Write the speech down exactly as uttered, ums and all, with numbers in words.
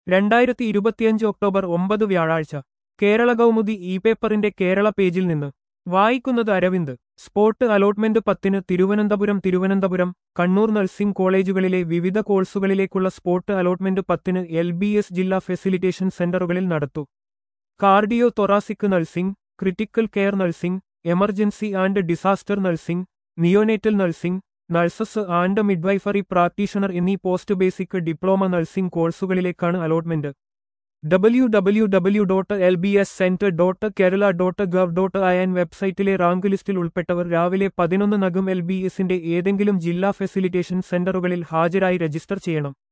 രണ്ടായിരത്തി ഇരുപത്തിയഞ്ച് ഒക്ടോബർ ഒമ്പത് വ്യാഴാഴ്ച കേരള കൗമുദി ഇ പേപ്പറിന്റെ കേരള പേജിൽ നിന്ന് വായിക്കുന്നത് അരവിന്ദ്. സ്പോട്ട് അലോട്ട്മെന്റ് പത്തിന് തിരുവനന്തപുരം തിരുവനന്തപുരം കണ്ണൂർ നഴ്സിംഗ് കോളേജുകളിലെ വിവിധ കോഴ്സുകളിലേക്കുള്ള സ്പോട്ട് അലോട്ട്മെന്റ് പത്തിന് എൽ ബി എസ് ജില്ലാ ഫെസിലിറ്റേഷൻ സെന്ററുകളിൽ നടത്തു. Cardio thoracic nursing, critical care nursing, emergency and disaster nursing, neonatal nursing, nurses and midwifery practitioner എന്നീ പോസ്റ്റ് ബേസിക് ഡിപ്ലോമ നഴ്സിംഗ് കോഴ്സുകളിലേക്കാണ് allotment. W W W dot L B S centre dot Kerala dot gov dot I N വെബ്സൈറ്റിലെ rank ലിസ്റ്റിൽ ഉൾപ്പെട്ടവർ രാവിലെ പതിനൊന്നിനകം L B എസിന്റെ ഏതെങ്കിലും ജില്ലാ facilitation സെന്ററുകളിൽ ഹാജരായി രജിസ്റ്റർ ചെയ്യണം.